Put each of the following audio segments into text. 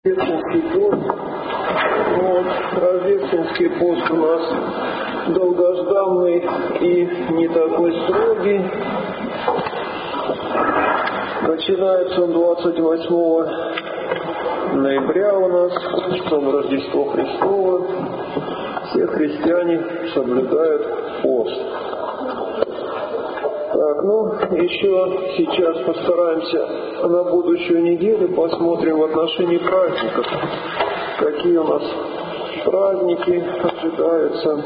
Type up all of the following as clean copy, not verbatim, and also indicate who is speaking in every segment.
Speaker 1: Рождественский пост. Рождественский пост у нас долгожданный и не такой строгий. Начинается он 28 ноября у нас, он Рождество Христово. Все христиане соблюдают пост. Так, еще сейчас постараемся на будущую неделю посмотрим в отношении праздников. Какие у нас праздники ожидаются.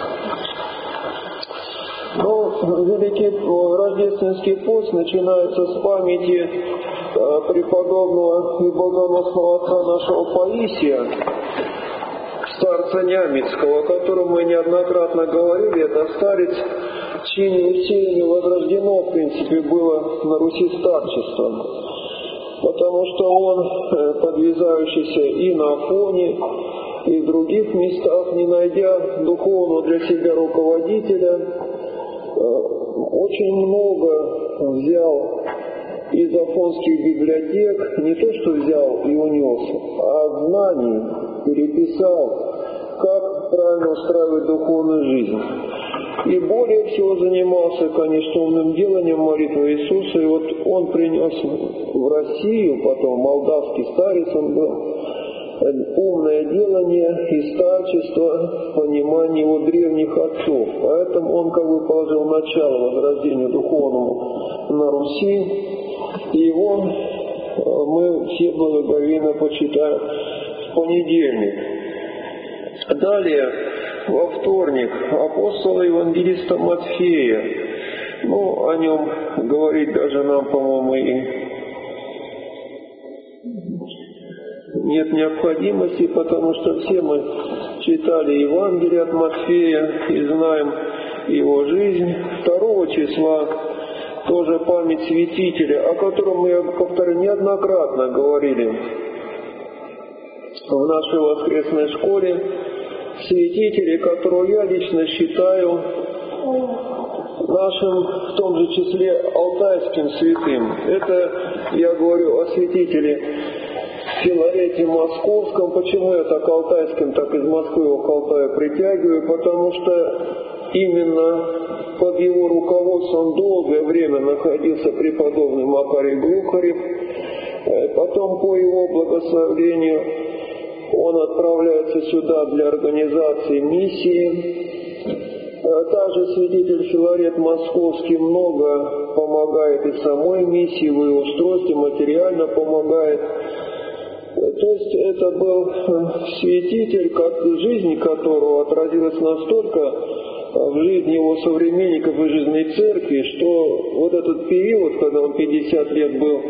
Speaker 1: Великий Рождественский пост начинается с памяти преподобного и богоносного отца нашего Паисия, старца Нямецкого, о котором мы неоднократно говорили. Это старец, чьими усилиями возрождено, в принципе, было на Руси старчество, потому что он, подвязающийся и на Афоне, и в других местах, не найдя духовного для себя руководителя, очень много взял из афонских библиотек, не то что взял и унес, а знаний переписал, как правильно устраивать духовную жизнь. И более всего занимался, конечно, умным деланием молитвы Иисуса. И вот он принес в Россию, потом молдавский старец он был, умное делание и старчество в понимании его древних отцов. Поэтому он как бы положил начало возрождению духовному на Руси. И его мы все благоговейно почитаем в понедельник. Далее, во вторник, апостола евангелиста Матфея. О нем говорить даже нам, по-моему, и нет необходимости, потому что все мы читали Евангелие от Матфея и знаем его жизнь. 2 числа тоже память святителя, о котором мы, повторю, неоднократно говорили в нашей воскресной школе. Святители, которого я лично считаю нашим, в том же числе, алтайским святым. Это я говорю о святителе Филарете Московском. Почему я так алтайским, так из Москвы его к Алтаю притягиваю? Потому что именно под его руководством долгое время находился преподобный Макарий Глухарев. Потом по его благословению он отправляется сюда для организации миссии. Также святитель Филарет Московский много помогает и самой миссии, в ее устройстве, материально помогает. То есть это был святитель, жизнь которого отразилась настолько в жизни его современников и жизни церкви, что вот этот период, когда он 50 лет был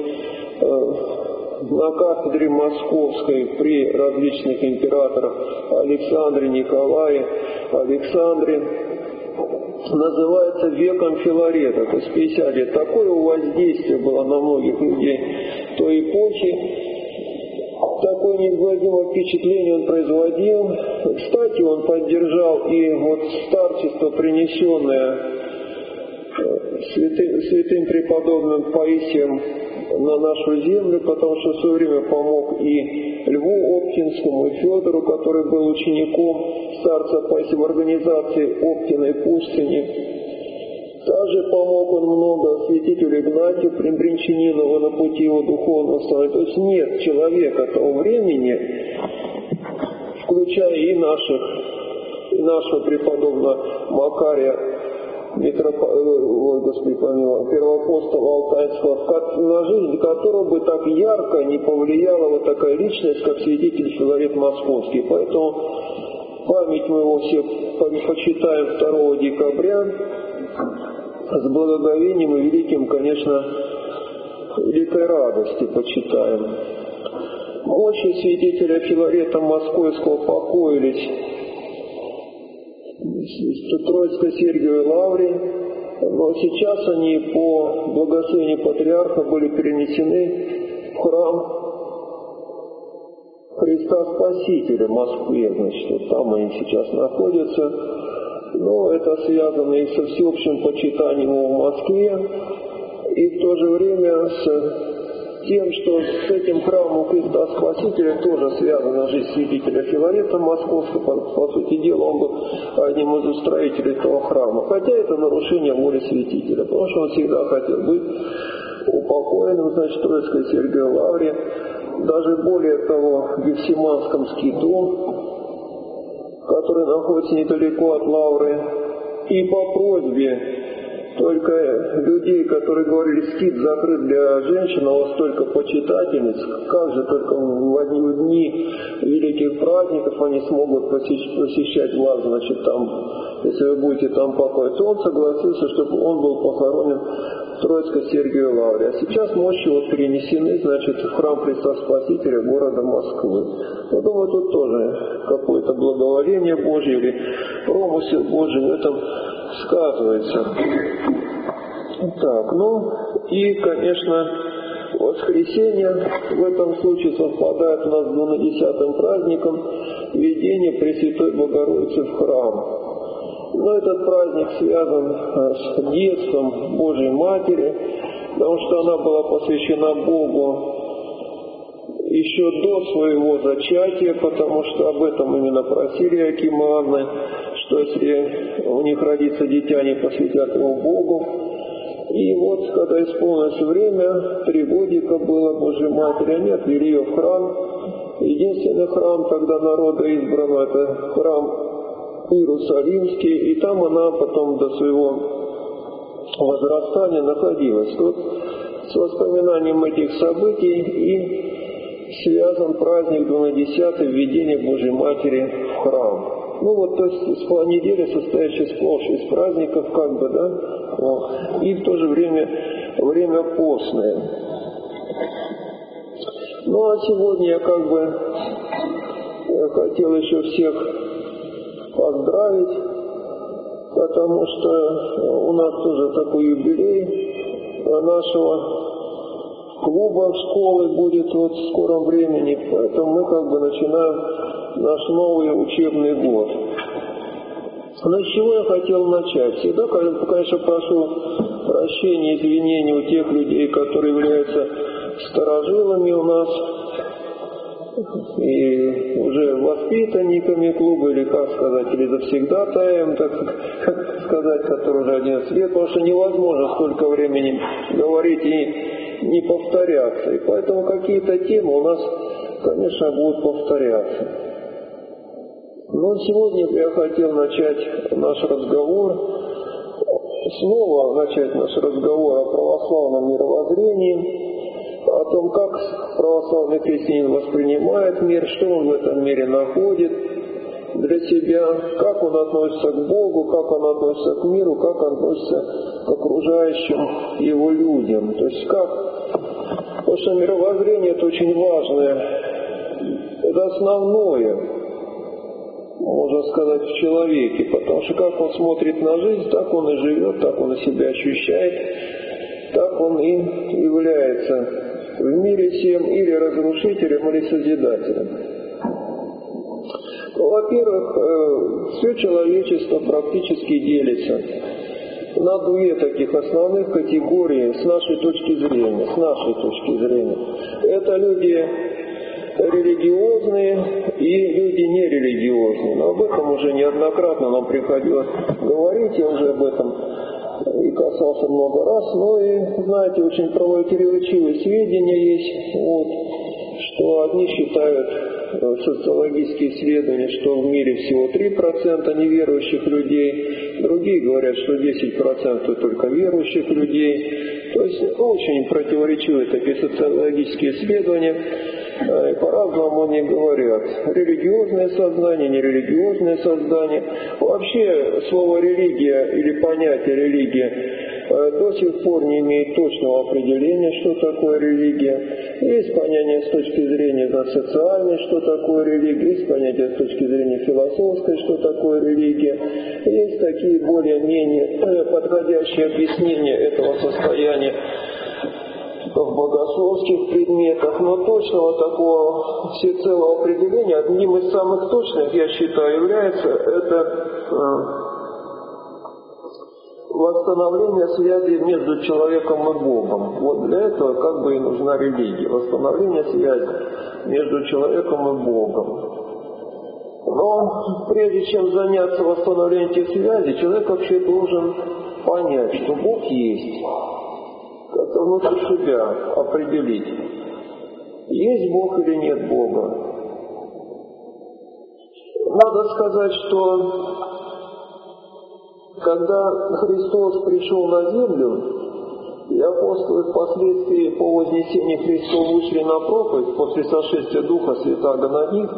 Speaker 1: на кафедре Московской при различных императорах Александре, Николае, Александре, называется веком Филарета, то есть 50 лет. Такое воздействие было на многих людей той эпохи, такое неизгладимое впечатление он производил. Кстати, он поддержал и вот старчество, принесенное святым преподобным Паисием на нашу землю, потому что в свое время помог и Льву Оптинскому, и Федору, который был учеником старца Паисия в организации Оптиной пустыни. Также помог он много святителю Игнатию Преобреченинову на пути его духовного становления. То есть нет человека того времени, включая и нашего преподобного Макария, первоапостола Алтайского, на жизнь которого бы так ярко не повлияла вот такая личность, как святитель Филарет Московский. Поэтому память мы его все почитаем 2 декабря с благоговением и великим, конечно, великой радости почитаем. Мощи святителя Филарета Московского покоились в Троицкой Сергиевой лавре, но сейчас они по благословению патриарха были перенесены в храм Христа Спасителя в Москве. Значит, вот там они сейчас находятся. Но это связано и со всеобщим почитанием в Москве, и в то же время с тем, что с этим храмом Христа Спасителя тоже связана жизнь святителя Филарета Московского. По сути дела, он был одним из устроителей этого храма. Хотя это нарушение воли святителя, потому что он всегда хотел быть упокоенным, значит, в Троицкой Сергиевой Лавре. Даже более того, в Гефсиманском скиту, который находится недалеко от Лавры, и по просьбе только людей, которые говорили, скит закрыт для женщин, а у вас только почитательниц, как же только в одни дни великих праздников они смогут посещать вас, значит, там, если вы будете там покоиться. Он согласился, чтобы он был похоронен в Троицкой Сергиевой Лавре. А сейчас мощи вот перенесены, значит, в храм Христа Спасителя города Москвы. Я думаю, тут тоже какое-то благоволение Божье или промысел Божий в этом сказывается. Так, ну и, конечно, воскресенье в этом случае совпадает у нас с 12-м праздником введения Пресвятой Богородицы в храм. Но этот праздник связан с детством Божьей Матери, потому что она была посвящена Богу еще до своего зачатия, потому что об этом именно просили Иоаким и Анна, что если у них родится дитя, они посвятят его Богу. И вот, когда исполнилось время, 3 годика было Божьей Матери, они отвели ее в храм. Единственный храм тогда народа избранного, это храм Иерусалимский, и там она потом до своего возрастания находилась. Тут с воспоминанием этих событий и связан праздник 12-й введения Божьей Матери в храм. Ну вот, то есть неделя, состоящая сплошь из праздников, как бы, да, вот, и в то же время постное. Ну а сегодня я как бы хотел еще всех поздравить, потому что у нас тоже такой юбилей нашего клуба школы будет вот в скором времени, поэтому мы как бы начинаем наш новый учебный год. Но с чего я хотел начать? Всегда, конечно, прошу прощения, извинений у тех людей, которые являются старожилами у нас и уже воспитанниками клуба, или как сказать, или завсегдатаем, так сказать, который уже 11 лет, потому что невозможно столько времени говорить и не повторяться. И поэтому какие-то темы у нас, конечно, будут повторяться. Но сегодня я хотел начать наш разговор, снова начать наш разговор о православном мировоззрении, о том, как православный христианин воспринимает мир, что он в этом мире находит для себя, как он относится к Богу, как он относится к миру, как он относится к окружающим его людям. То есть как, потому что мировоззрение это очень важное, это основное, можно сказать, в человеке, потому что как он смотрит на жизнь, так он и живет, так он и себя ощущает, так он и является в мире всем или разрушителем, или созидателем. Во-первых, все человечество практически делится на 2 таких основных категории с нашей точки зрения. Это люди религиозные и люди нерелигиозные. Но об этом уже неоднократно нам приходилось говорить, я уже об этом и касался много раз, но и, знаете, очень противоречивые сведения есть, вот, что одни считают социологические исследования, что в мире всего 3% неверующих людей, другие говорят, что 10% только верующих людей. То есть очень противоречивые такие социологические исследования, и по-разному они говорят. Религиозное сознание, нерелигиозное сознание. Вообще слово «религия» или понятие «религия» до сих пор не имеет точного определения, что такое религия. Есть понятие с точки зрения социальной, что такое религия, есть понятие с точки зрения философской, что такое религия. Есть такие более-менее подходящие объяснения этого состояния в богословских предметах, но точного такого всецелого определения, одним из самых точных, я считаю, является это восстановление связи между человеком и Богом. Вот для этого как бы и нужна религия. Восстановление связи между человеком и Богом. Но прежде чем заняться восстановлением этих связей, человек вообще должен понять, что Бог есть. Как-то внутри себя определить, есть Бог или нет Бога. Надо сказать, что когда Христос пришел на землю, и апостолы впоследствии по вознесению Христова вышли на проповедь после сошествия Духа Святаго на них,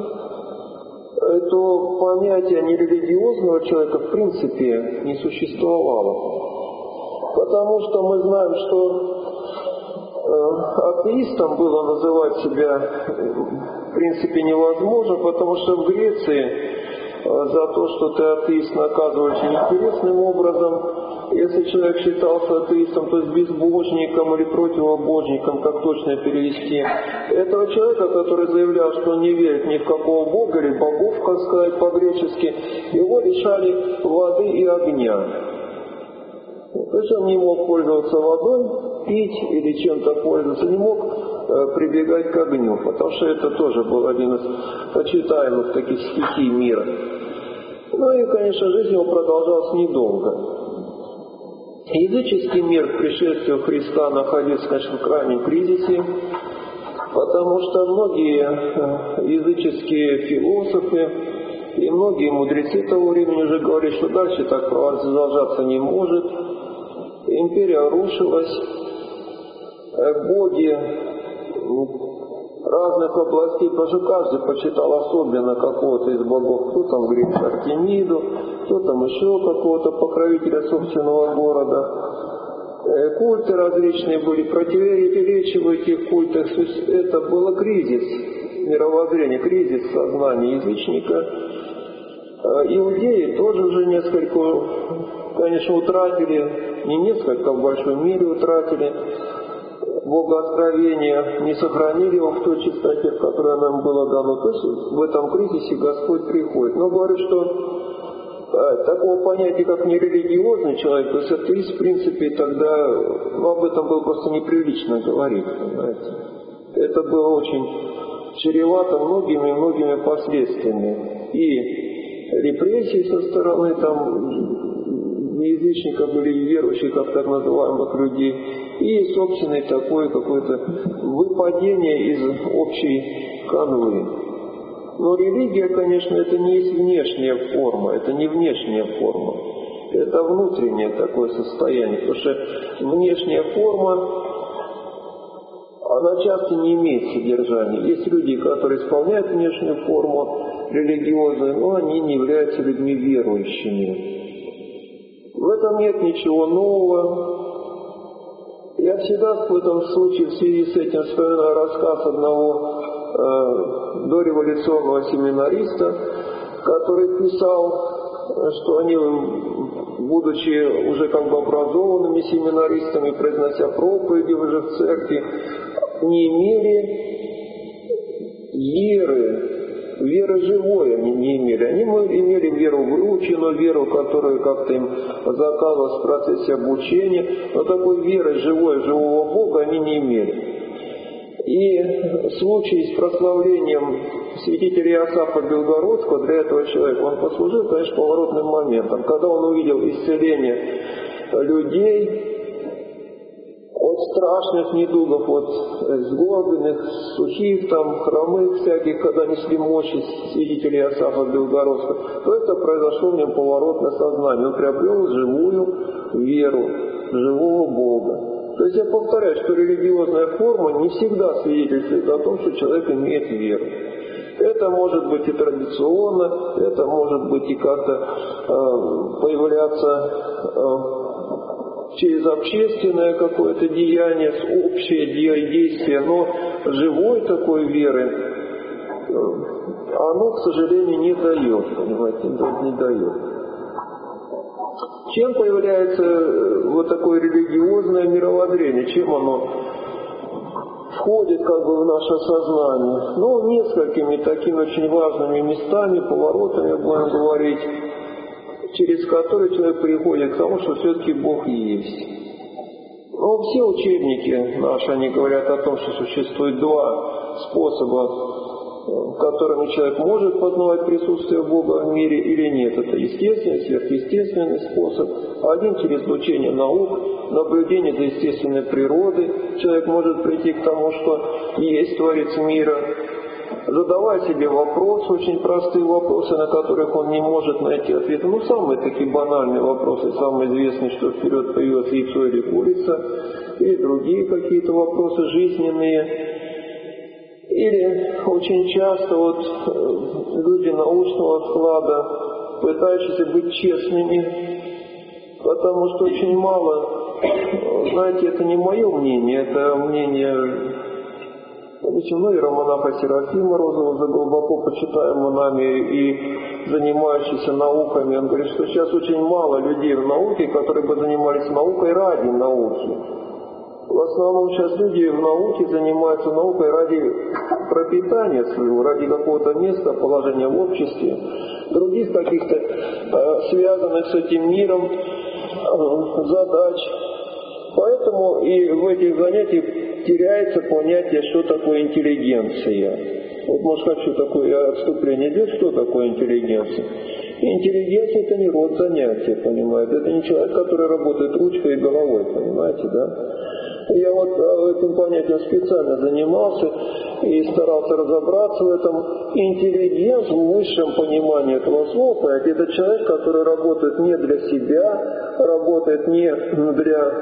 Speaker 1: то понятие нерелигиозного человека в принципе не существовало. Потому что мы знаем, что атеистом было называть себя в принципе невозможно, потому что в Греции за то, что ты атеист, наказывали очень интересным образом. Если человек считался атеистом, то есть безбожником или противобожником, как точно перевести, этого человека, который заявлял, что он не верит ни в какого бога или богов, как сказать по-гречески, его лишали воды и огня. То есть он не мог пользоваться водой, пить или чем-то пользоваться, не мог прибегать к огню, потому что это тоже был один из почитаемых таких стихий мира. Ну и, конечно, жизнь его продолжалась недолго. Языческий мир к пришествию Христа находился, конечно, в крайнем кризисе, потому что многие языческие философы и многие мудрецы того времени уже говорили, что дальше так продолжаться не может. Империя рушилась, боги разных областей, потому что каждый почитал особенно какого-то из богов. Кто там говорит Артемиду, кто там еще какого-то покровителя собственного города. Культы различные были, противоречия в этих культах. Это был кризис мировоззрения, кризис сознания язычника. Иудеи тоже уже несколько, конечно, утратили, не несколько, а в большой мере утратили богооткровение, не сохранили его в той чистоте, в которой нам было дано. То есть в этом кризисе Господь приходит. Но говорю, что такого понятия, как нерелигиозный человек, то есть атеист, в принципе, тогда, об этом было просто неприлично говорить, понимаете. Это было очень чревато многими последствиями. И репрессии со стороны язычников или верующих, как так называемых людей, и собственное такое какое-то выпадение из общей канвы. Но религия, конечно, это не есть внешняя форма, это не внешняя форма, это внутреннее такое состояние, потому что внешняя форма, она часто не имеет содержания. Есть люди, которые исполняют внешнюю форму религиозную, но они не являются людьми верующими. В этом нет ничего нового. Я всегда в этом случае в связи с этим вспоминаю рассказ одного дореволюционного семинариста, который писал, что они, будучи уже как бы образованными семинаристами, произнося проповеди уже в церкви, не имели веры живой они не имели. Они имели веру выученную, веру, которую как-то им заказывалась в процессе обучения, но такой веры живой, живого Бога они не имели. И случай с прославлением святителя Иосафа Белгородского для этого человека, он послужил, конечно, поворотным моментом. Когда он увидел исцеление людей от страшных недугов, от сгорбленных, сухих, хромых всяких, когда несли мощи святителя Иосафа Белгородского, то это произошло в нем поворотное сознание. Он приобрел живую веру, живого Бога. То есть я повторяю, что религиозная форма не всегда свидетельствует о том, что человек имеет веру. Это может быть и традиционно, это может быть и как-то появляться через общественное какое-то деяние, общее действие, но живой такой веры оно, к сожалению, не дает, понимаете, не дает. Чем появляется вот такое религиозное мировоззрение? Чем оно входит как бы в наше сознание? Ну, несколькими такими очень важными местами, поворотами, будем говорить. через который человек приходит к тому, что все-таки Бог есть. Но все учебники наши, они говорят о том, что существует два способа, которыми человек может познавать присутствие Бога в мире или нет. Это естественный, сверхъестественный способ. Один через изучение наук, наблюдение за естественной природой. Человек может прийти к тому, что есть Творец мира, задавая себе вопросы, очень простые вопросы, на которых он не может найти ответа. Ну, самые такие банальные вопросы, самые известные, что вперед появилось яйцо или курица, и другие какие-то вопросы жизненные. Или очень часто вот люди научного склада, пытающиеся быть честными, потому что очень мало, знаете, это не мое мнение, это мнение, допустим, иеромонаха Серафима Розового, глубоко почитаемого нами и занимающийся науками. Он говорит, что сейчас очень мало людей в науке, которые бы занимались наукой ради науки. В основном сейчас люди в науке занимаются наукой ради пропитания своего, ради какого-то места, положения в обществе, других каких-то связанных с этим миром задач. Поэтому и в этих занятиях теряется понятие, что такое интеллигенция. Вот, может, хочу такое отступление сделать, что такое интеллигенция. Интеллигенция – это не род занятия, понимаете. Это не человек, который работает ручкой и головой, понимаете, да? Я вот этим понятием специально занимался и старался разобраться в этом. Интеллигент в высшем понимании этого слова, понимаете, это человек, который работает не для себя, работает не для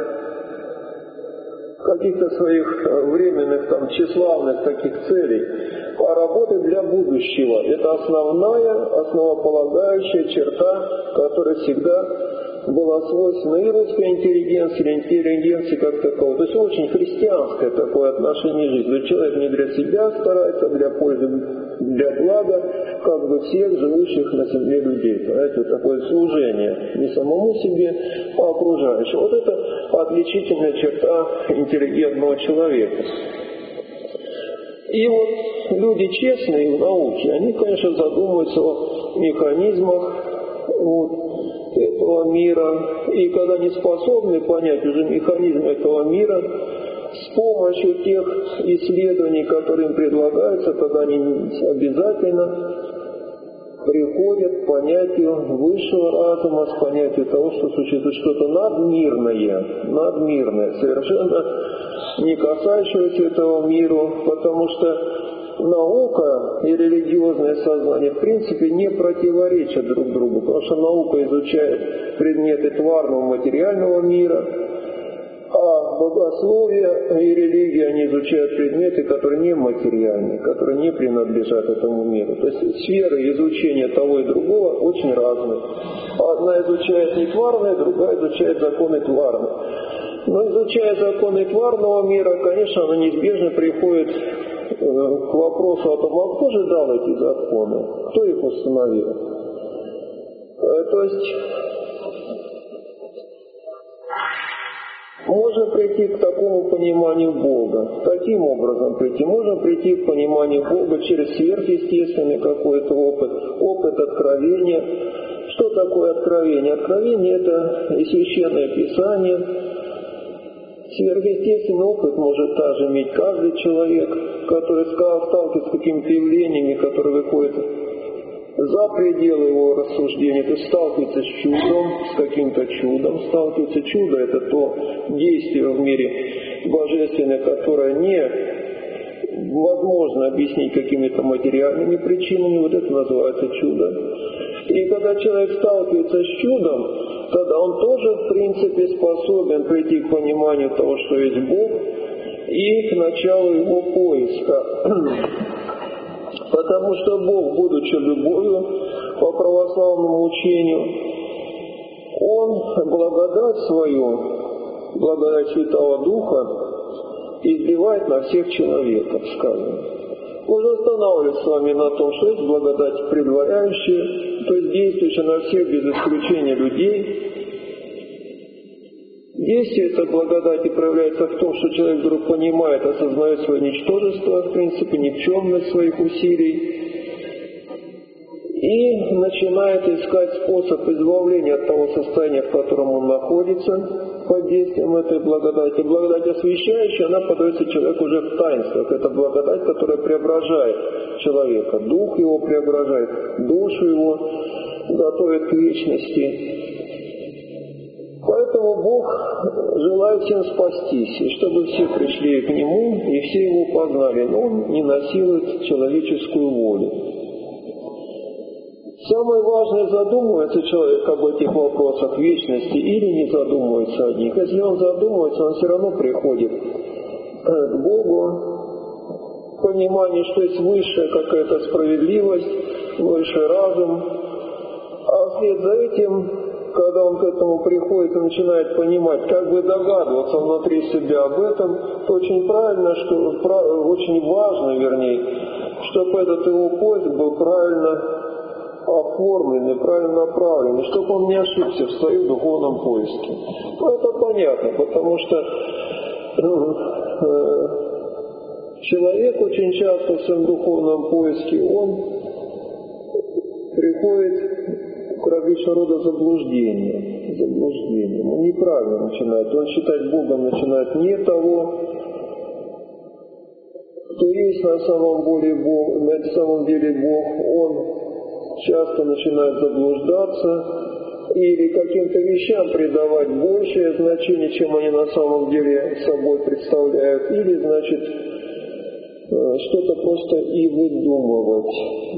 Speaker 1: каких-то своих временных, там, тщеславных таких целей, а работает для будущего. Это основополагающая черта, которая всегда была свойственна и русской интеллигенции, или интеллигенции как таковой. То есть очень христианское такое отношение к жизни. Человек не для себя старается, а для пользы, для блага как бы всех живущих на земле людей. Понимаете, такое служение не самому себе, а окружающим. Вот это отличительная черта интеллигентного человека. И вот люди честные в науке, они, конечно, задумываются о механизмах этого мира, и когда не способны понять уже механизм этого мира, с помощью тех исследований, которые им предлагаются, тогда они обязательно приходят к понятию высшего разума, с понятию того, что существует что-то надмирное, совершенно не касающееся этого мира, потому что наука и религиозное сознание в принципе не противоречат друг другу, потому что наука изучает предметы тварного материального мира, а богословие и религия, они изучают предметы, которые не материальны, которые не принадлежат этому миру. То есть сферы изучения того и другого очень разные. Одна изучает не тварное, другая изучает законы тварные. Но изучая законы тварного мира, конечно, она неизбежно приходит к вопросу о том, а кто же дал эти законы, кто их установил. То есть можно прийти к такому пониманию Бога. Каким образом прийти? Можно прийти к пониманию Бога через сверхъестественный какой-то опыт откровения. Что такое откровение? Откровение – это и Священное Писание. Сверхъестественный опыт может также иметь каждый человек, который сталкивается с какими-то явлениями, которые выходят за пределы его рассуждения, то есть сталкивается с чудом, с каким-то чудом, сталкивается. Чудо – это то действие в мире божественное, которое невозможно объяснить какими-то материальными причинами, вот это называется чудо. И когда человек сталкивается с чудом, тогда он тоже, в принципе, способен прийти к пониманию того, что есть Бог, и к началу его поиска. Потому что Бог, будучи любовью по православному учению, Он благодать свою, благодать Святого Духа, изливает на всех человеков, сказано. Можно останавливаться с вами на том, что есть благодать предваряющая, то есть действующая на всех без исключения людей. Действие этой благодати проявляется в том, что человек вдруг понимает, осознает свое ничтожество, в принципе, никчемность своих усилий, и начинает искать способ избавления от того состояния, в котором он находится, под действием этой благодати. Благодать освящающая, она подается человеку уже в таинствах. Это благодать, которая преображает человека. Дух его преображает, душу его готовит к вечности. Поэтому Бог желает всем спастись, и чтобы все пришли к Нему, и все Его познали. Но Он не насилует человеческую волю. Самое важное, задумывается человек об этих вопросах вечности или не задумывается о них. Если он задумывается, он все равно приходит к Богу, к пониманию, что есть высшая какая-то справедливость, высший разум. А вслед за этим, когда он к этому приходит и начинает понимать, как бы догадываться внутри себя об этом, то очень правильно, очень важно, чтобы этот его поиск был правильно оформленный, правильно направленный, чтобы он не ошибся в своем духовном поиске. Ну, это понятно, потому что человек очень часто в своем духовном поиске, он приходит к различного рода заблуждениям. Он неправильно начинает. Он считать Богом начинает не того, кто есть на самом деле Бог. Он часто начинает заблуждаться или каким-то вещам придавать большее значение, чем они на самом деле собой представляют, или, что-то просто и выдумывать.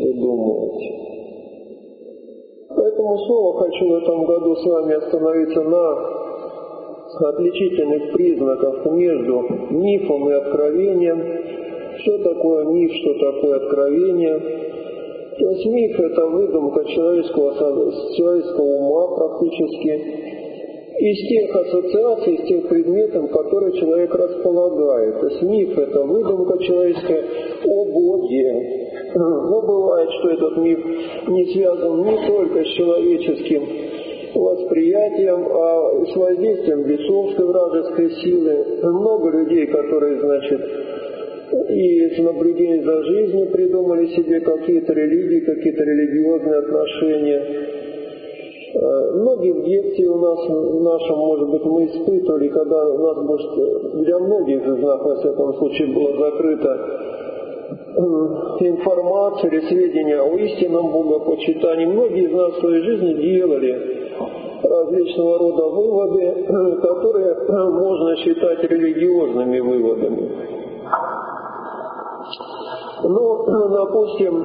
Speaker 1: Поэтому снова хочу в этом году с вами остановиться на отличительных признаках между мифом и откровением. Что такое миф, что такое откровение? То есть миф – это выдумка человеческого ума практически, из тех ассоциаций, из тех предметов, которые человек располагает. То есть миф – это выдумка человеческая о Боге. Но бывает, что этот миф не связан не только с человеческим восприятием, а с воздействием бесовской вражеской силы. Много людей, которые, и с наблюдением за жизнью придумали себе какие-то религии, какие-то религиозные отношения. Многие в детстве у нас, в нашем, может быть, мы испытывали, когда у нас, для многих из нас, во всяком случае, была закрыта информация или сведения о истинном богопочитании. Многие из нас в своей жизни делали различного рода выводы, которые можно считать религиозными выводами. Ну, допустим,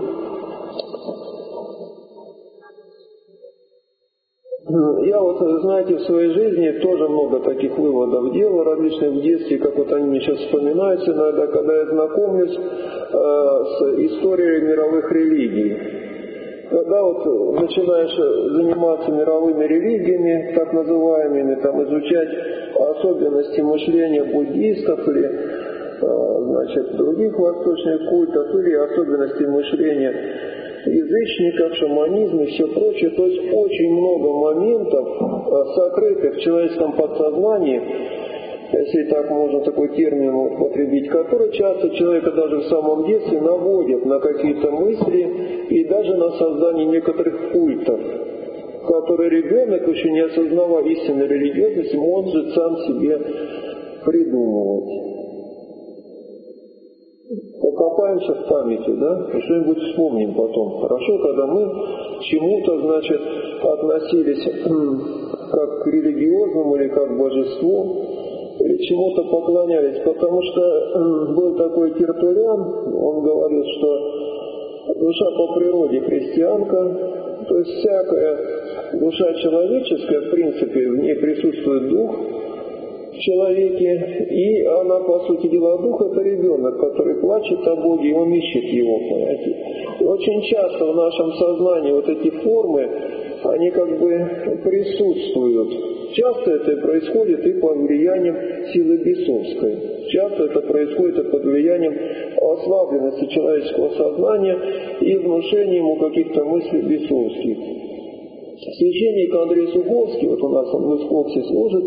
Speaker 1: я в своей жизни тоже много таких выводов делал, различных в детстве, как они мне сейчас вспоминаются иногда, когда я знакомлюсь с историей мировых религий. Когда начинаешь заниматься мировыми религиями, так называемыми, изучать особенности мышления буддистов или других восточных культов, или особенности мышления язычников, шаманизм и все прочее. То есть очень много моментов, сокрытых в человеческом подсознании, если так можно такой термин употребить, которые часто человека даже в самом детстве наводят на какие-то мысли и даже на создание некоторых культов, которые ребенок, еще не осознавая истинной религиозности, может сам себе придумывать. Покопаемся в памяти, и что-нибудь вспомним потом. Хорошо, когда мы к чему-то, относились как к религиозному или как к божеству, или чему-то поклонялись, потому что был такой Тертуллиан, он говорил, что душа по природе христианка, то есть всякая душа человеческая, в принципе, в ней присутствует дух в человеке, и она, по сути дела, дух — это ребенок, который плачет о Боге, и он ищет его, понимаете. И очень часто в нашем сознании эти формы, они присутствуют. Часто это происходит и под влиянием силы бесовской. Часто это происходит и под влиянием ослабленности человеческого сознания и внушения ему каких-то мыслей бесовских. Священник Андрей Суховский, у нас он в Искоксе служит,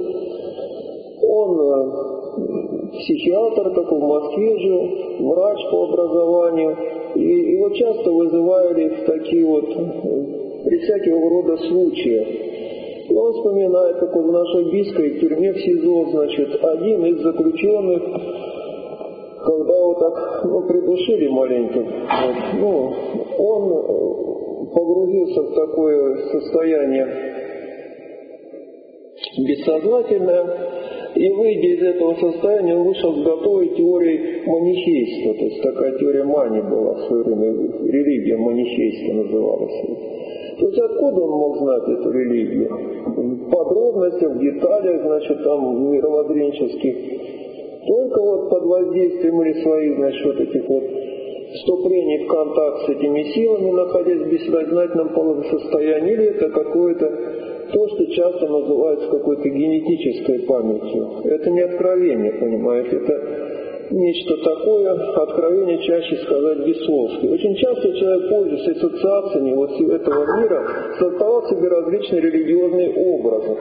Speaker 1: он психиатр, как в Москве жил, врач по образованию, И его часто вызывали в такие вот, при всякого рода случаях. И он вспоминает, как вот в нашей Бийской тюрьме в СИЗО, значит, один из заключенных, когда вот так, придушили маленько, вот, он погрузился в такое состояние бессознательное, и выйдя из этого состояния, он вышел с готовой теорией манихейства, то есть такая теория Мани была в свое время, религия манихейства называлась. То есть откуда он мог знать эту религию? В подробностях, в деталях, значит, там мировоззренческих. Только вот под воздействием или своих, значит, вот этих вот вступлений в контакт с этими силами, находясь в бессознательном состоянии, или это какое-то то, что часто называется какой-то генетической памятью. Это не откровение, понимаете, это нечто такое, откровение чаще сказать бессловски. Очень часто человек, пользуясь ассоциациями вот этого мира, создавал себе различные религиозные образы.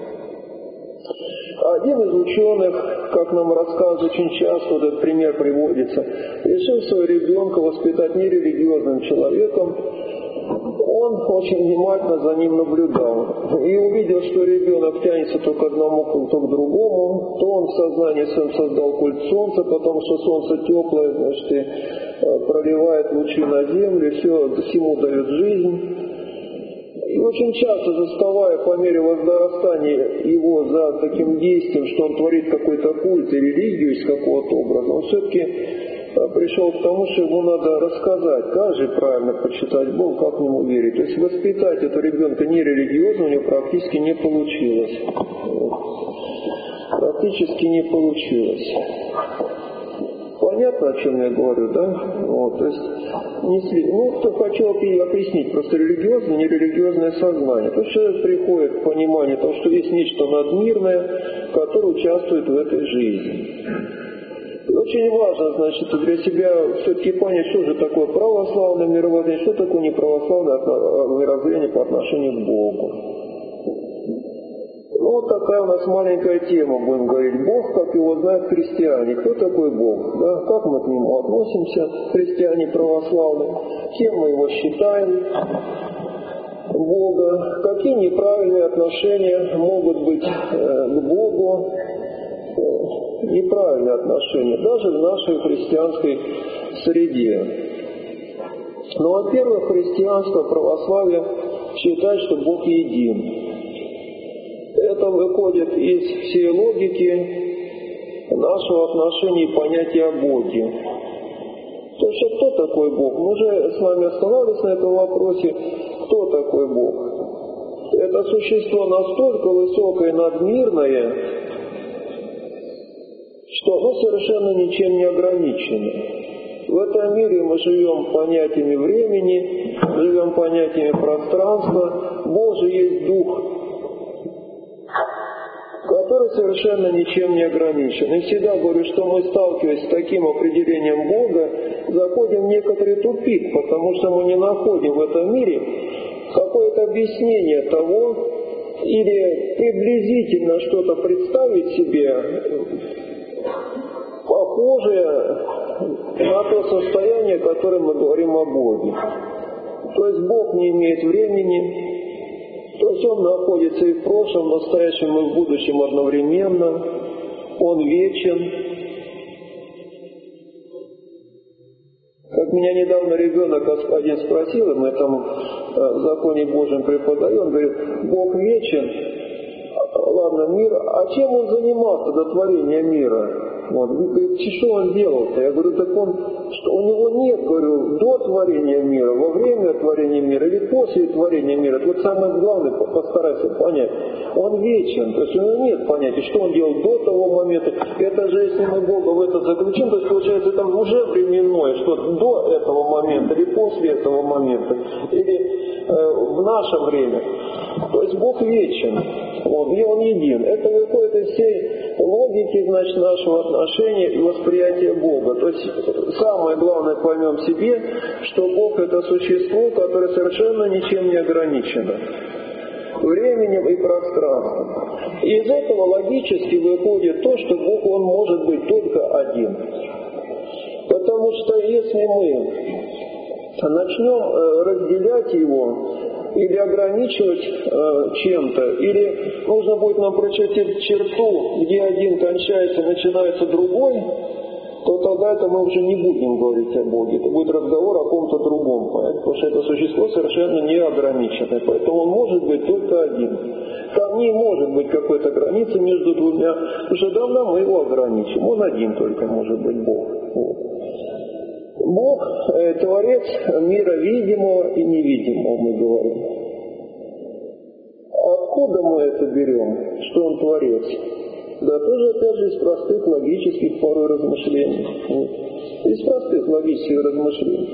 Speaker 1: Один из ученых, как нам рассказывают очень часто, вот этот пример приводится, решил своего ребенка воспитать нерелигиозным человеком. Он очень внимательно за ним наблюдал и увидел, что ребенок тянется то к одному, то к другому, то он в сознании своем создал культ солнца, потому что солнце теплое, значит, и проливает лучи на землю, все всему дает жизнь. И очень часто, заставая по мере возрастания его за таким действием, что он творит какой-то культ и религию из какого-то образа, он все-таки пришел к тому, что ему надо рассказать, как же правильно почитать Бога, как в него верить. То есть воспитать этого ребенка нерелигиозно у него практически не получилось. Практически не получилось. Понятно, о чем я говорю, да? Вот, то есть, хочу объяснить, просто религиозное, нерелигиозное сознание. То есть человек приходит к пониманию того, что есть нечто надмирное, которое участвует в этой жизни. Очень важно, значит, для себя все-таки понять, что же такое православное мировоззрение, что такое неправославное мировоззрение по отношению к Богу. Вот такая у нас маленькая тема, будем говорить. Бог, как его знают христиане. Кто такой Бог? Да? Как мы к нему относимся, христиане православные? Кем мы его считаем? Бога. Какие неправильные отношения могут быть к Богу? Неправильные отношения, даже в нашей христианской среде. Но, во-первых, христианство, православие считает, что Бог един. Это выходит из всей логики нашего отношения и понятия о Боге. То есть, кто такой Бог? Мы уже с вами остановились на этом вопросе. Кто такой Бог? Это существо настолько высокое и надмирное, что оно совершенно ничем не ограничено. В этом мире мы живем понятиями времени, живем понятиями пространства. Божий есть Дух, который совершенно ничем не ограничен. И всегда говорю, что мы, сталкиваясь с таким определением Бога, заходим в некоторый тупик, потому что мы не находим в этом мире какое-то объяснение того, или приблизительно что-то представить себе, похожее на то состояние, о котором мы говорим о Боге. То есть Бог не имеет времени, то есть Он находится и в прошлом, в настоящем, и в будущем одновременно. Он вечен. Как меня недавно ребенок один спросил, и мы там в законе Божьем преподаем, он говорит, Бог вечен, ладно, мир, а чем Он занимался до творения мира? Вот. Говорит, что он делал-то? Я говорю, так он, что у него нет, говорю, до творения мира, во время творения мира или после творения мира. Это вот самое главное, постарайся понять. Он вечен, то есть у него нет понятия, что он делал до того момента. Это же, если мы Бога в это заключим, то есть получается, это уже временное, что до этого момента или после этого момента, или в наше время. То есть Бог вечен, и Он един. Это выходит из всей логики, значит, нашего отношения и восприятия Бога. То есть самое главное поймем себе, что Бог это существо, которое совершенно ничем не ограничено. Временем и пространством. И из этого логически выходит то, что Бог, Он может быть только один. Потому что если мы начнем разделять его или ограничивать чем-то, или нужно будет нам прочертить черту, где один кончается, начинается другой, то тогда это мы уже не будем говорить о Боге. Это будет разговор о ком-то другом, понятно? Потому что это существо совершенно не ограниченное, поэтому он может быть только один. Там не может быть какой-то границы между двумя, потому что давно мы его ограничим. Он один только может быть Бог. Вот. Бог – Творец мира видимого и невидимого, мы говорим. Откуда мы это берем, что Он Творец? Да тоже, опять же, из простых логических порой размышлений. Из простых логических размышлений.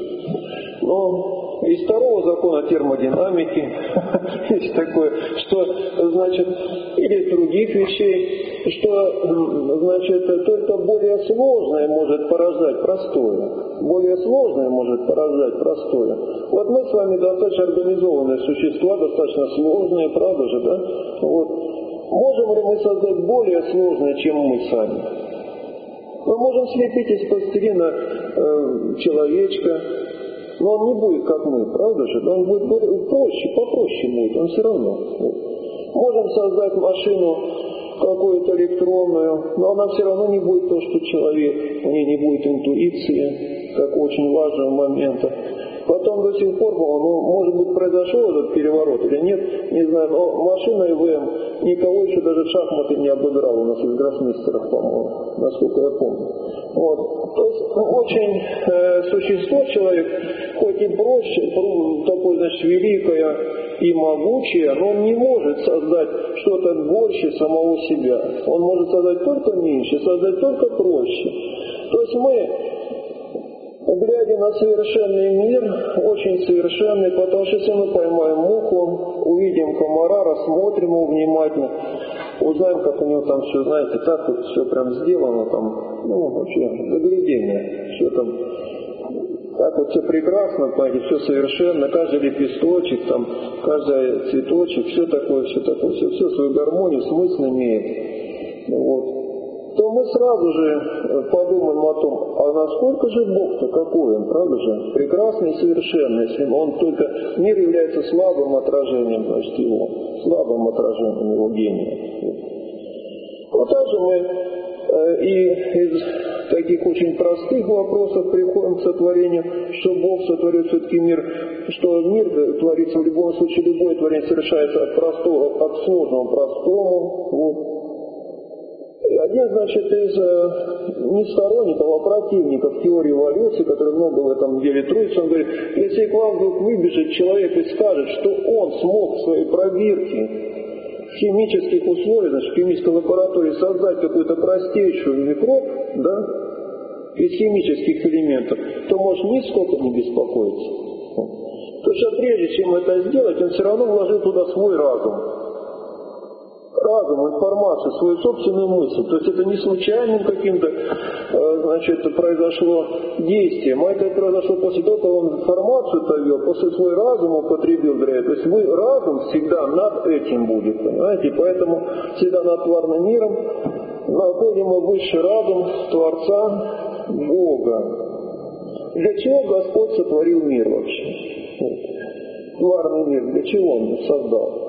Speaker 1: Но из второго закона термодинамики есть такое, что, значит, или из других вещей, что, значит, только более сложное может порождать простое. Более сложное может порождать простое. Вот мы с вами достаточно организованные существа, достаточно сложные, правда же, да? Вот. Можем ли мы создать более сложное, чем мы сами? Мы можем слепить из пластилина человечка, но он не будет как мы, правда же? Он будет проще, попроще будет, он все равно. Можем создать машину какую-то электронную, но она все равно не будет то, что человек, у нее не будет интуиции, как очень важного момента. Потом до сих пор, может быть, произошел этот переворот или нет, не знаю, но машина ИВМ никого еще даже шахматы не обыграла у нас из гроссмейстеров, по-моему, насколько я помню. Вот. То есть очень существо человек, хоть и проще, такое, значит, великое и могучее, но он не может создать что-то больше самого себя. Он может создать только меньше, создать только проще. То есть мы, глядя на совершенный мир, очень совершенный, потому что если мы поймаем муху, увидим комара, рассмотрим его внимательно, узнаем, как у него там все, знаете, так вот все прям сделано, там, вообще, заглядение, все там, так вот все прекрасно, понимаете, все совершенно, каждый лепесточек, там, каждый цветочек, все такое, все свою гармонию, смысл имеет, вот. То мы сразу же подумаем о том, а насколько же Бог-то, какой Он, правда же, прекрасный и совершенный, если Он только, мир является слабым отражением, значит, Его, слабым отражением Его гения. Вот также мы и из таких очень простых вопросов приходим к сотворению, что Бог сотворил все-таки мир, что мир творится в любом случае, любое творение совершается от сложного к простому, вот. Один, значит, из не сторонников, а противников теории эволюции, который много в этом деле трудится, он говорит, если к вам вдруг выбежит человек и скажет, что он смог в своей пробирке химических условий, значит, в химической лаборатории создать какую-то простейшую микроб, да, из химических элементов, то может нисколько не беспокоиться. Потому что прежде чем это сделать, он все равно вложил туда свой разум, информацию, свою собственную мысль. То есть это не случайным каким-то, значит, произошло действием, а это произошло после того, как он информацию-то ввел, после свой разум употребил для этого. То есть вы разум всегда над этим будет, понимаете? Поэтому всегда над тварным миром находим мы высший разум Творца Бога. Для чего Господь сотворил мир вообще? Тварный мир, для чего Он создал?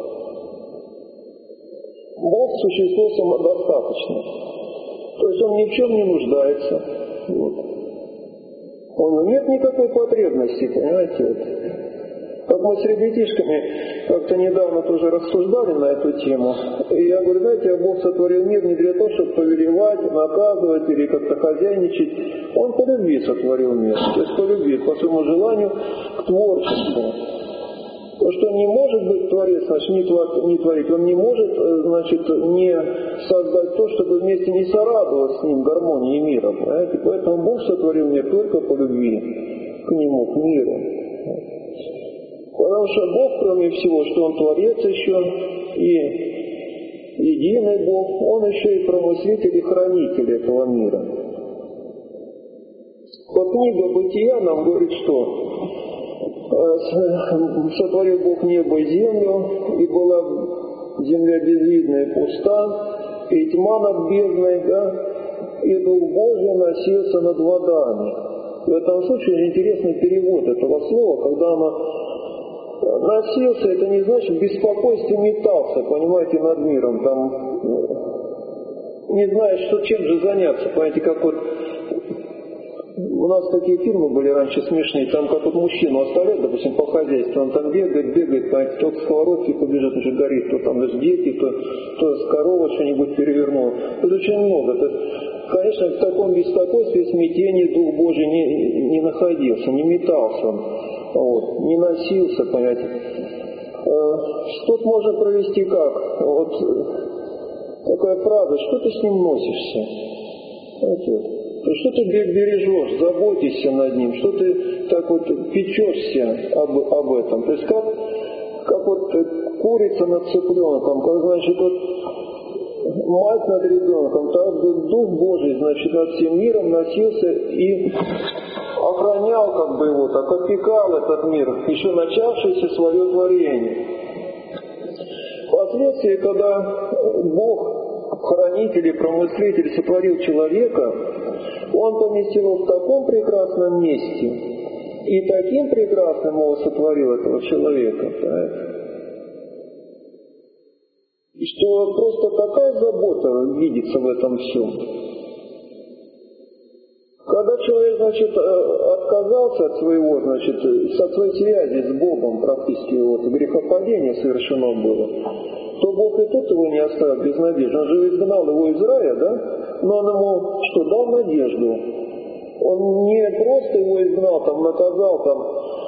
Speaker 1: Бог – существо самодостаточное. То есть Он ни в чем не нуждается. Вот. Он нет никакой потребности, понимаете? Вот. Как мы с ребятишками как-то недавно тоже рассуждали на эту тему. И я говорю, знаете, Бог сотворил мир не для того, чтобы повелевать, наказывать или как-то хозяйничать. Он по любви сотворил мир. То есть по любви, по своему желанию к творчеству. То, что не может быть Творец, значит, не творить, он не может, значит, не создать то, чтобы вместе не сорадовать с ним гармонии мира, понимаете? Поэтому Бог сотворил мир только по любви к Нему, к миру. Потому что Бог, кроме всего, что Он Творец еще и единый Бог, Он еще и промыслитель и хранитель этого мира. Вот книга Бытия нам говорит, что сотворил Бог небо и землю, и была земля безвидная и пуста, и тьма над бездной, да, и Дух Божий носился над водами. В этом случае очень интересный перевод этого слова, когда оно носился, это не значит беспокойство метался, понимаете, над миром, там, не знаешь, что, чем же заняться, понимаете, как вот у нас такие фильмы были раньше смешные, там как вот мужчину оставляют, допустим, по хозяйству, он там бегает, понимаете, то к сковородке побежит, уже горит, то там даже дети, то с коровой что-нибудь перевернул. Это очень много. Это, конечно, в таком беспокойстве, смятении Дух Божий не находился, не метался он, вот, не носился, понимаете. Тут можно провести как? Вот такая фраза, что ты с ним носишься? Знаете, вот. Что ты бережешь, заботишься над ним, что ты так вот печешься об этом. То есть как вот курица над цыпленком, как, значит, вот мать над ребенком, так Дух Божий, значит, над всем миром носился и охранял как бы его, так опекал этот мир, еще начавшееся свое творение. Впоследствии, когда Бог, хранитель и промыслитель, сотворил человека, Он поместил его в таком прекрасном месте, и таким прекрасным его сотворил этого человека, что просто такая забота видится в этом всем. Когда человек, значит, отказался от своего, значит, от своей связи с Богом, практически вот грехопадение совершено было, то Бог и тут его не оставил без надежды. Он же изгнал его из рая, да? Но он ему что, дал надежду? Он не просто его изгнал, там, наказал, там,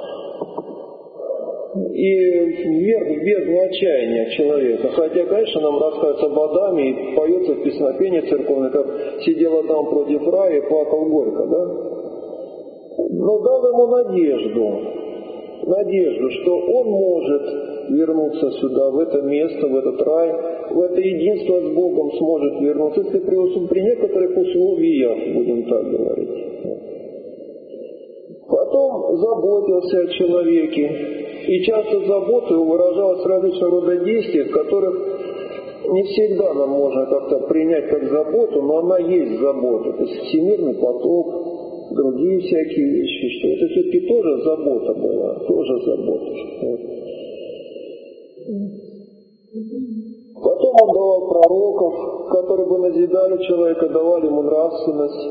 Speaker 1: и вверх в бездну отчаяния человека. Хотя, конечно, нам рассказывается об Адаме и поется в песнопении церковной, как сидел Адам против рая и плакал горько, да? Но дал ему надежду, что он может вернуться сюда, в это место, в этот рай, в это единство с Богом сможет вернуться, если при некоторых условиях, будем так говорить. Потом заботился о человеке, и часто забота его выражалась в различного рода действиях, которых не всегда нам можно как-то принять как заботу, но она есть забота, то есть всемирный потоп, другие всякие вещи, что это все-таки тоже забота была, тоже забота. Потом он давал пророков, которые бы назидали человека, давали ему нравственность.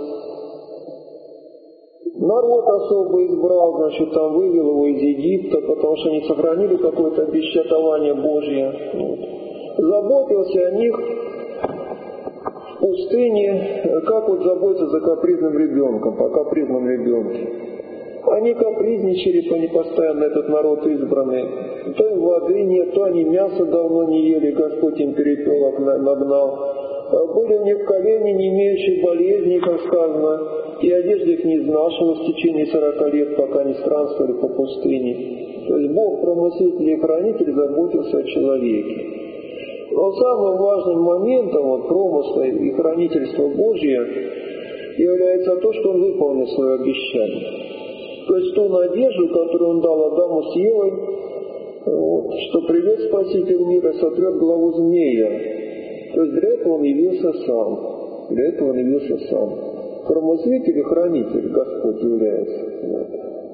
Speaker 1: Народ особо избрал, значит, там вывел его из Египта, потому что они сохранили какое-то обещание Божье. Вот. Заботился о них в пустыне, как вот заботиться за капризным ребенком, по капризным ребенке. Они капризничали, то они постоянно, этот народ избранный. То им воды нет, то они мясо давно не ели, Господь им перепелок нагнал. Были у них колени, не имеющие болезней, как сказано, и одежда их не изнашивалась в течение 40 лет, пока не странствовали по пустыне. То есть Бог, промыслитель и хранитель, заботился о человеке. Но самым важным моментом вот, промысла и хранительства Божия является то, что Он выполнил свое обещание. То есть ту надежду, которую Он дал Адаму с Евой, вот, что придет Спаситель мира и сотрет главу змея. То есть для этого Он явился сам. Промыслитель и хранитель Господь является. Вот.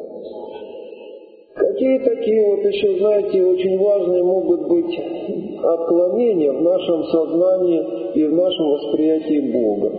Speaker 1: Какие такие вот еще, знаете, очень важные могут быть отклонения в нашем сознании и в нашем восприятии Бога?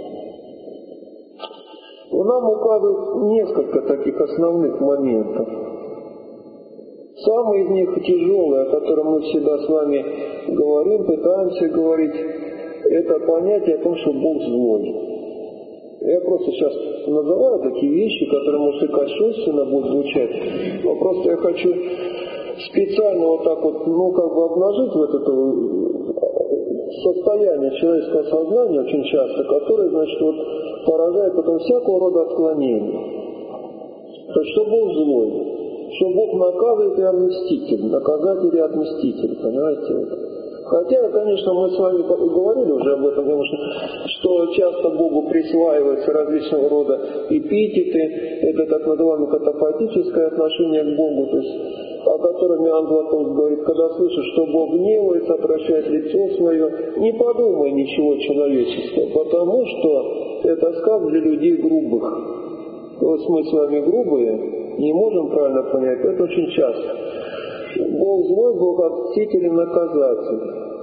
Speaker 1: Нам указывают несколько таких основных моментов. Самый из них тяжелый, о котором мы всегда с вами говорим, пытаемся говорить, это понятие о том, что Бог злой. Я просто сейчас называю такие вещи, которые, может, и кощунственно будут звучать, но просто я хочу специально вот так вот, обнажить вот это состояние человеческого сознания очень часто, которое, значит, вот поражает потом всякого рода отклонения. То есть, что Бог злой, что Бог наказывает и отмститель, наказатель и отмститель, понимаете? Вот. Хотя, конечно, мы с вами говорили уже об этом, потому что часто Богу присваиваются различного рода эпитеты, это так называемое катафатическое отношение к Богу, то есть, о котором Иоанн Златоуст говорит, когда слышишь, что Бог гневается, обращает лицо свое, не подумай ничего человеческого, потому что это сказ для людей грубых. Вот мы с вами грубые, не можем правильно понять, это очень часто. Бог злой, Бог отмститель и наказатель.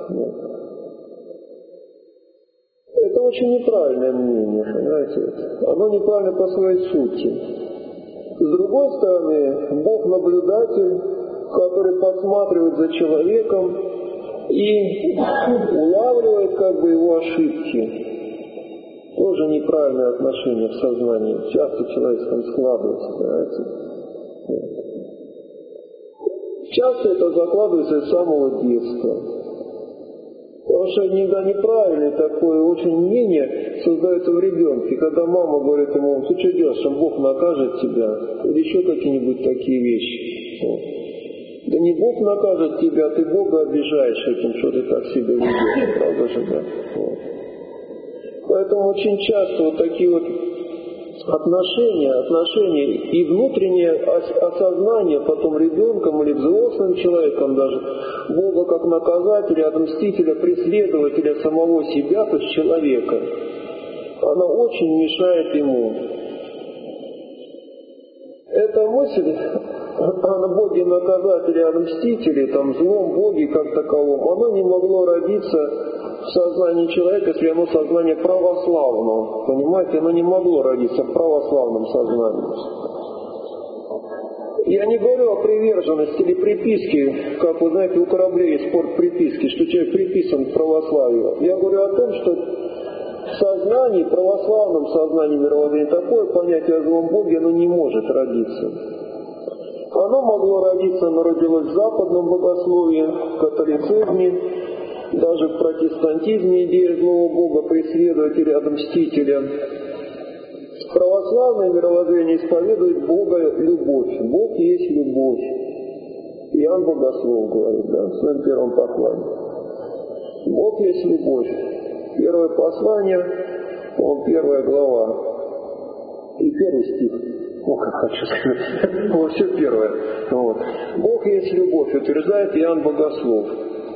Speaker 1: Это очень неправильное мнение, понимаете? Оно неправильно по своей сути. С другой стороны, Бог наблюдатель, который подсматривает за человеком и улавливает как бы его ошибки. Тоже неправильное отношение в сознании. Часто человеческом складывается, понимаете? Часто это закладывается с самого детства. Потому что иногда неправильное такое очень мнение создается в ребенке, когда мама говорит ему: ты что делаешь, что Бог накажет тебя, или еще какие-нибудь такие вещи. Вот. Да не Бог накажет тебя, ты Бога обижаешь этим, что ты так себя ведешь, правда же, да? Вот. Поэтому очень часто вот такие вот отношения и внутреннее осознание потом ребенком или взрослым человеком даже Бога как наказателя, отмстителя, преследователя самого себя, то есть человека, она очень мешает ему. Эта мысль о Боге наказателе, отмстителе, там, злом Боге как таковом, оно не могло родиться в сознании человека, если оно сознание православного. Понимаете, оно не могло родиться в православном сознании. Я не говорю о приверженности или приписке, как вы знаете, у кораблей есть спорт приписки, что человек приписан к православию. Я говорю о том, что в сознании, православном сознании мировоззрения, такое понятие о злом Боге, оно не может родиться. Оно могло родиться, оно родилось в западном богословии, в католицизме, даже в протестантизме идея злого Бога, преследователя, отмстителя. Православное мировоззрение исповедует Бога любовь. Бог есть любовь. Иоанн Богослов говорит, да, в своем первом послании. Бог есть любовь. Первое послание, первая глава и первый стих. Как хочу сказать. Вот все первое. Вот. Бог есть любовь, утверждает Иоанн Богослов.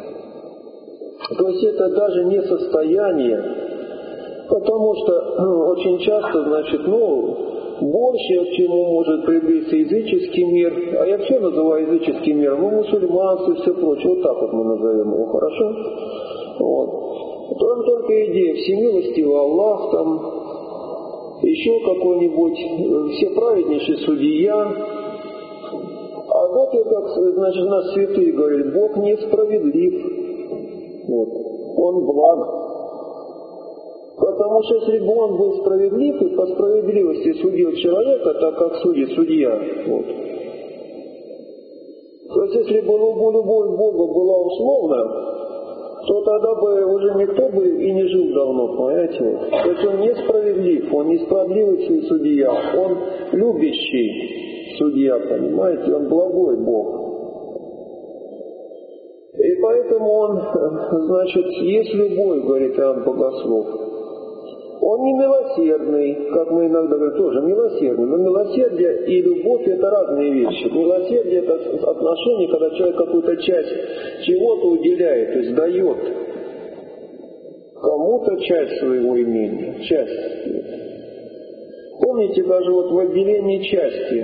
Speaker 1: То есть это даже не состояние, потому что очень часто, значит, больше к чему может приблизиться языческий мир, а я все называю языческим миром, мусульманство и все прочее, вот так вот мы назовем его, хорошо? Вот. Там только идея всемилостивый Аллах, там еще какой-нибудь всеправеднейший судья. А вот и как, значит, нас святые говорят, Бог несправедлив. Вот. Он благ. Потому что если бы он был справедлив и по справедливости судил человека, так как судит судья, вот. То есть если бы любовь Бога была условна, то тогда бы уже никто бы и не жил давно, понимаете? То есть он несправедлив, он несправедливый судья, он любящий судья, понимаете? Он благой Бог. И поэтому он, значит, есть любовь, говорит Иоанн Богослов. Он не милосердный, как мы иногда говорим, тоже милосердный. Но милосердие и любовь – это разные вещи. Милосердие – это отношение, когда человек какую-то часть чего-то уделяет, то есть дает кому-то часть своего имения, часть. Помните, даже вот в отделении части,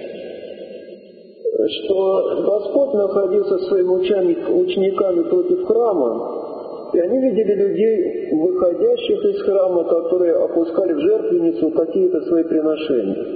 Speaker 1: что Господь находился со своими учениками против храма, и они видели людей, выходящих из храма, которые опускали в жертвенницу какие-то свои приношения.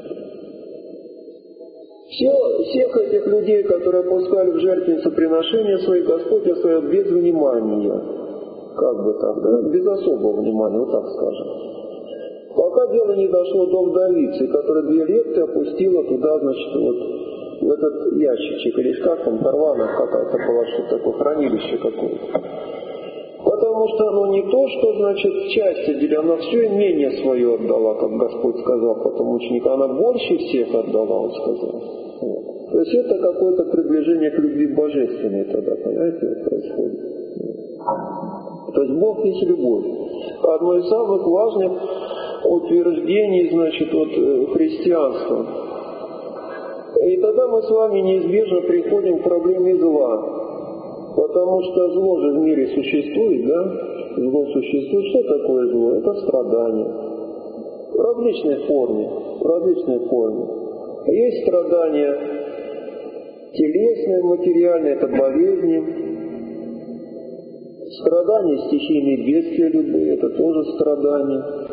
Speaker 1: Всех этих людей, которые опускали в жертвенницу приношения свои, Господь оставил без внимания. Как бы так, да? Без особого внимания, вот так скажем. Пока дело не дошло до вдовицы, которая 2 летки опустила туда, значит, вот в этот ящичек, или как там, карвана какая-то была, что такое, хранилище какое-то. Потому что не то, что, значит, часть отделила, она все имение свое отдала, как Господь сказал потом ученику, она больше всех отдала, он сказал. Вот. То есть это какое-то приближение к любви божественной тогда, понимаете, вот происходит. То есть Бог есть любовь. Одно из самых важных утверждений, значит, христианства. И тогда мы с вами неизбежно приходим к проблеме зла. Потому что зло же в мире существует, да? Зло существует. Что такое зло? Это страдание. в различной форме, Есть страдания телесные, материальные, это болезни, страдания стихийные бедствия любые, это тоже страдания.